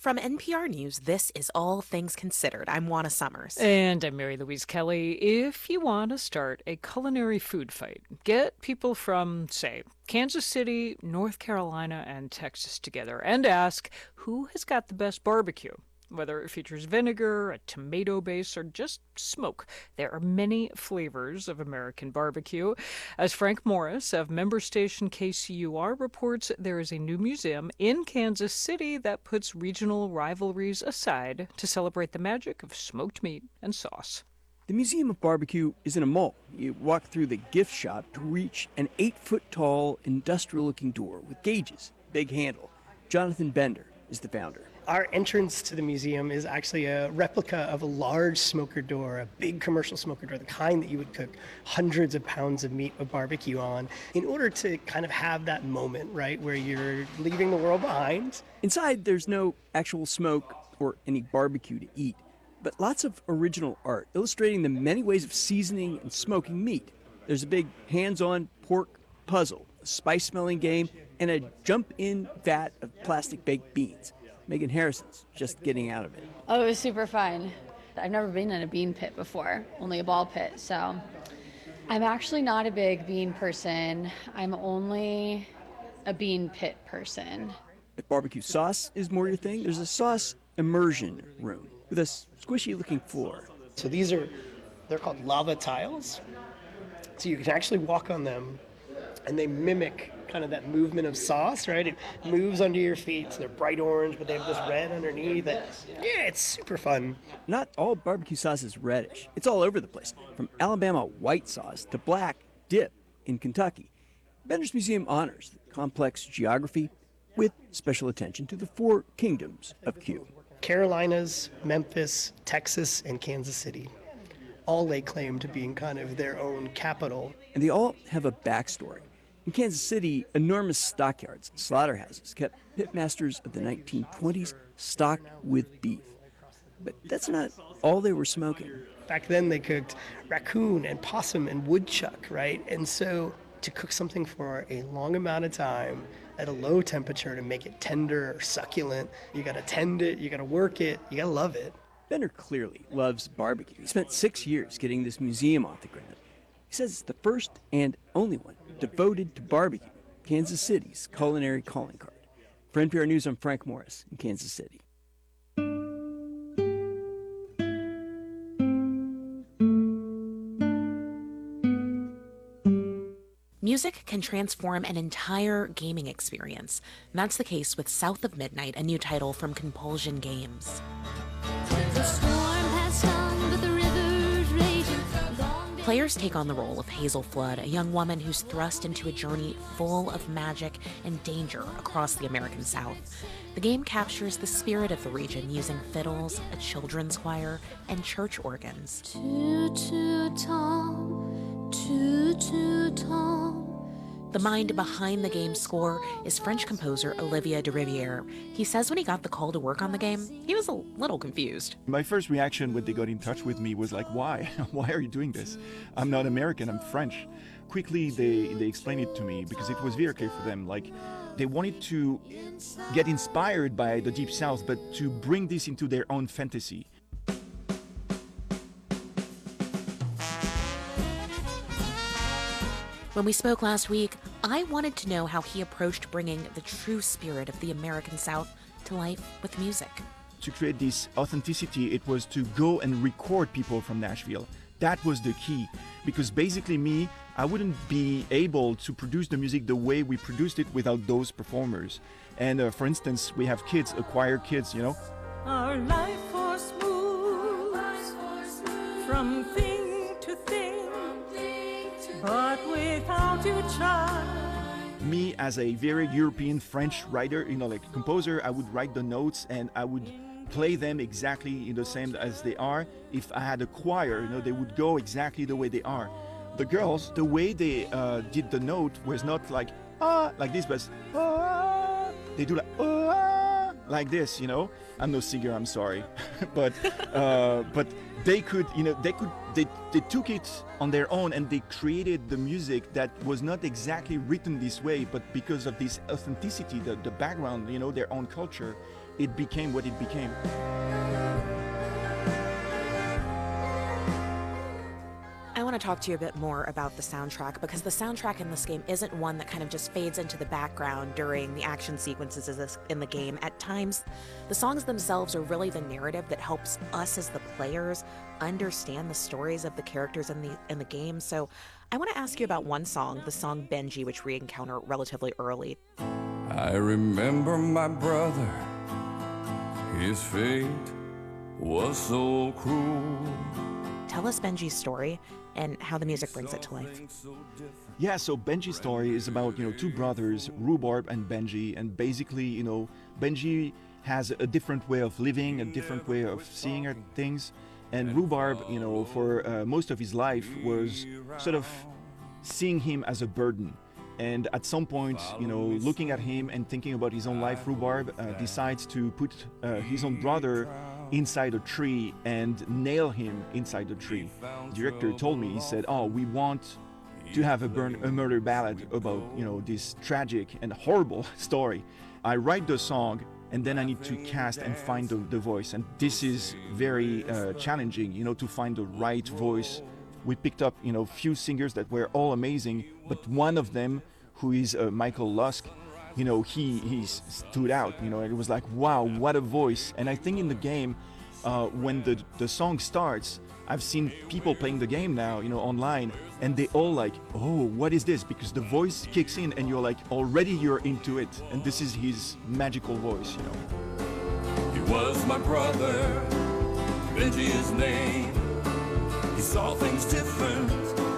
From N P R News, this is All Things Considered. I'm Juana Summers. And I'm Mary Louise Kelly. If you want to start a culinary food fight, get people from, say, Kansas City, North Carolina, and Texas together and ask who has got the best barbecue. Whether it features vinegar, a tomato base, or just smoke, there are many flavors of American barbecue. As Frank Morris of member station K C U R reports, there is a new museum in Kansas City that puts regional rivalries aside to celebrate the magic of smoked meat and sauce. The Museum of Barbecue is in a mall. You walk through the gift shop to reach an eight-foot-tall, industrial-looking door with gauges, big handle. Jonathan Bender is the founder. Our entrance to the museum is actually a replica of a large smoker door, a big commercial smoker door, the kind that you would cook hundreds of pounds of meat with barbecue on, in order to kind of have that moment, right, where you're leaving the world behind. Inside, there's no actual smoke or any barbecue to eat, but lots of original art illustrating the many ways of seasoning and smoking meat. There's a big hands-on pork puzzle, a spice-smelling game, and a jump-in vat of plastic baked beans. Megan Harrison's just getting out of it. Oh, it was super fun. I've never been in a bean pit before, only a ball pit. So I'm actually not a big bean person. I'm only a bean pit person. If barbecue sauce is more your thing, there's a sauce immersion room with a squishy looking floor. So these are, they're called lava tiles. So you can actually walk on them and they mimic kind of that movement of sauce, right? It moves under your feet, so they're bright orange, but they have this red underneath. It. Yeah, it's super fun. Not all barbecue sauce is reddish. It's all over the place, from Alabama white sauce to black dip in Kentucky. Bender's Museum honors the complex geography with special attention to the four kingdoms of Q. Carolinas, Memphis, Texas, and Kansas City all lay claim to being kind of their own capital. And they all have a backstory. In Kansas City, enormous stockyards and slaughterhouses kept pitmasters of the nineteen twenties stocked with beef. But that's not all they were smoking. Back then they cooked raccoon and possum and woodchuck, right? And so to cook something for a long amount of time at a low temperature to make it tender or succulent, you gotta tend it, you gotta work it, you gotta love it. Bender clearly loves barbecue. He spent six years getting this museum off the ground. He says it's the first and only one devoted to barbecue, Kansas City's culinary calling card. For N P R News, I'm Frank Morris in Kansas City. Music can transform an entire gaming experience. And that's the case with South of Midnight, a new title from Compulsion Games. Players take on the role of Hazel Flood, a young woman who's thrust into a journey full of magic and danger across the American South. The game captures the spirit of the region using fiddles, a children's choir, and church organs. Toot-toot-tom, toot-toot-tom. The mind behind the game's score is French composer Olivier de Rivière. He says when he got the call to work on the game, he was a little confused. My first reaction when they got in touch with me was like, why? Why are you doing this? I'm not American, I'm French. Quickly, they, they explained it to me because it was very clear for them. Like, they wanted to get inspired by the Deep South, but to bring this into their own fantasy. When we spoke last week, I wanted to know how he approached bringing the true spirit of the American South to life with music. To create this authenticity, it was to go and record people from Nashville. That was the key, because basically me, I wouldn't be able to produce the music the way we produced it without those performers. And uh, for instance, we have kids, acquire kids, you know. Our life force moves from thing to thing, but without you, child. Me, as a very European French writer, you know, like composer, I would write the notes and I would play them exactly the same as they are. If I had a choir, you know, they would go exactly the way they are. The girls, the way they uh, did the note was not like, ah, like this, but ah. They do like, ah, like this, you know. I'm no singer, I'm sorry. but uh, but they could, you know, they could, they, they took it on their own and they created the music that was not exactly written this way, but because of this authenticity, the, the background, you know, their own culture, it became what it became. I want to talk to you a bit more about the soundtrack, because the soundtrack in this game isn't one that kind of just fades into the background during the action sequences of this, in the game. At times, the songs themselves are really the narrative that helps us as the players understand the stories of the characters in the in the game. So I want to ask you about one song, the song Benji, which we encounter relatively early. I remember my brother, his fate was so cruel. Tell us Benji's story and how the music brings it to life. Yeah, so Benji's story is about, you know, two brothers, Rhubarb and Benji, and basically, you know, Benji has a different way of living, a different way of seeing things, and Rhubarb, you know, for uh, most of his life was sort of seeing him as a burden. And at some point, you know, looking at him and thinking about his own life, Rhubarb uh, decides to put uh, his own brother inside a tree and nail him inside the tree. The director told me, he said, oh, we want to have a, burn, a murder ballad about, you know, this tragic and horrible story. I write the song and then I need to cast and find the, the voice. And this is very uh, challenging, you know, to find the right voice. We picked up, you know, few singers that were all amazing, but one of them, who is uh, Michael Lusk, you know, he, he stood out, you know, and it was like, wow, what a voice. And I think in the game, uh, when the, the song starts, I've seen people playing the game now, you know, online, and they all like, oh, what is this? Because the voice kicks in and you're like, already you're into it. And this is his magical voice, you know. He was my brother, Benji his name. He saw things different,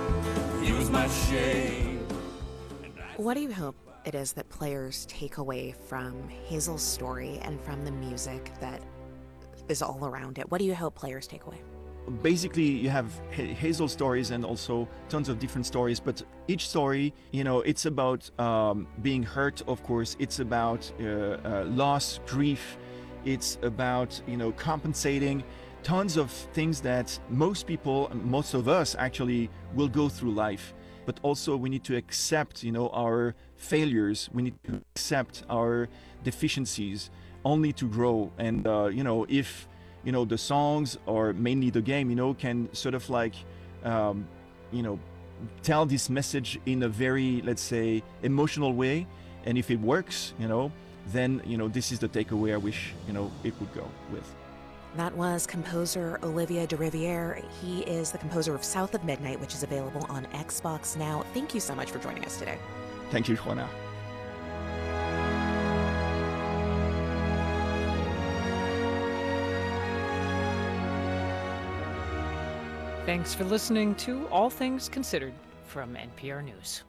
he was my shame. What do you hope it is that players take away from Hazel's story and from the music that is all around it? What do you hope players take away? Basically, you have Hazel stories and also tons of different stories, but each story, you know, it's about um, being hurt, of course. It's about uh, uh, loss, grief. It's about, you know, compensating. Tons of things that most people, most of us actually will go through life. But also we need to accept, you know, our failures. We need to accept our deficiencies only to grow. And, uh, you know, if, you know, the songs or mainly the game, you know, can sort of like, um, you know, tell this message in a very, let's say, emotional way. And if it works, you know, then, you know, this is the takeaway I wish, you know, it would go with. That was composer Olivier de Riviere. He is the composer of South of Midnight, which is available on Xbox now. Thank you so much for joining us today. Thank you, Juana. Thanks for listening to All Things Considered from N P R News.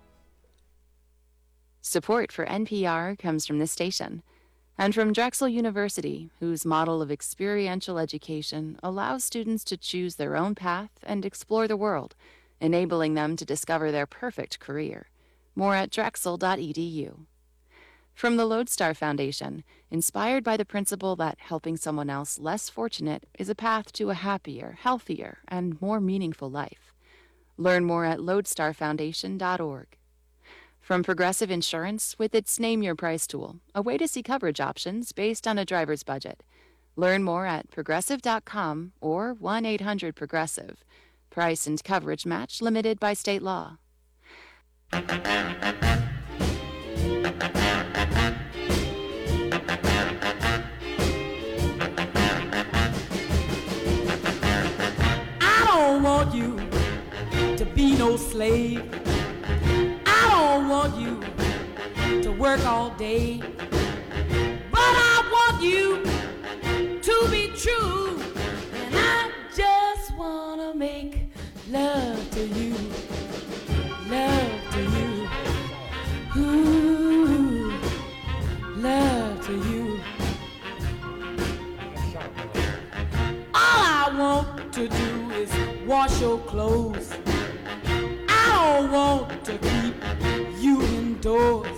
Support for N P R comes from this station and from Drexel University, whose model of experiential education allows students to choose their own path and explore the world, enabling them to discover their perfect career. More at drexel dot e d u. From the Lodestar Foundation, inspired by the principle that helping someone else less fortunate is a path to a happier, healthier, and more meaningful life. Learn more at lodestar foundation dot org. From Progressive Insurance, with its Name Your Price tool, a way to see coverage options based on a driver's budget. Learn more at progressive dot com or one eight hundred progressive. Price and coverage match limited by state law. I don't want you to be no slave. I don't want you to work all day. But I want you to be true. And I just want to make love to you. Love to you. Ooh, love to you. All I want to do is wash your clothes. I don't want to keep you indoors.